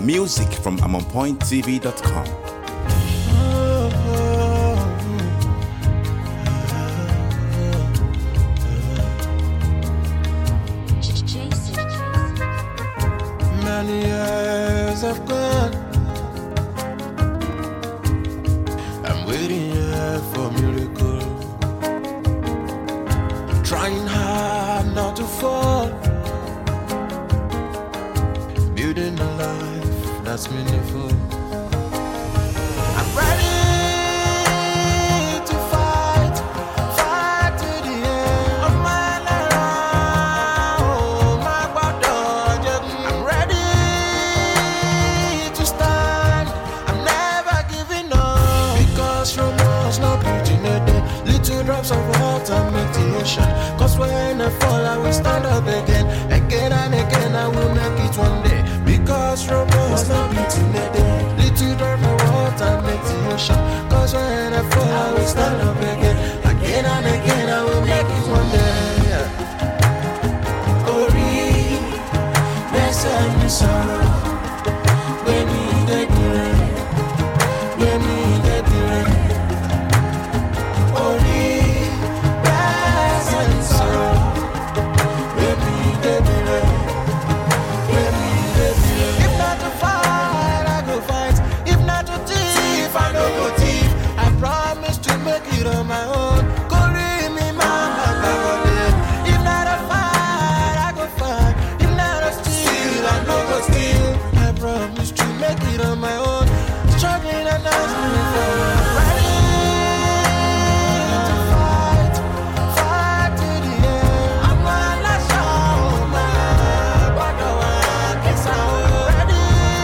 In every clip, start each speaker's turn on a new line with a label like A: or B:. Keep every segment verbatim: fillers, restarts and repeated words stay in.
A: Music from I'm on point T V dot com.
B: Many years have gone. I'm waiting here for a miracle. Trying hard not to fall. Building a life that's meaningful. I'm ready to fight, fight to the end of my life. Oh, my God, I'm ready to stand. I'm never giving up because rumors not beauty needed. Little drops of water make the ocean. Cause when I fall, I will stand up again, again and again. I will make it one day. Because rumors not beauty needed. Little drop of water make the ocean. Cause when I fall, I will stand up again, again and again. I will make it one day. Ori, blessed me sorrow. When me get the rain, when me get the rain. Ori, blessed me sorrow. When me get the rain, when me get the rain. If not to fight, I go fight. If not to thief, I no go thief. I promise to make it on my own. Go leave me, mama, mama. If not to fight, I go fight. If not to steal, I no go steal. I promise to make it on my own. Struggling and asking for ready to fight, fight to the end. I'm gonna show my body what is out. Ready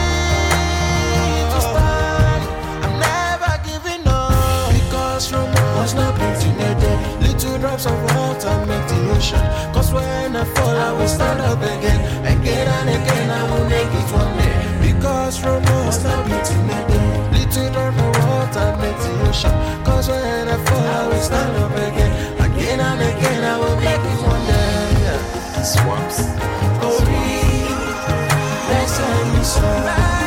B: to stand. I'm never giving up because rumors not beauty needed. Little drops of water make the ocean. Cause when I fall, I will stand up again, again and again. I will make it one day. Because rumors not beauty needed. Little drop of water make the ocean. Cause when I fall, I will stand up again, again and again. I will make it one day.
A: Swaps.
B: Ori, blessed me so.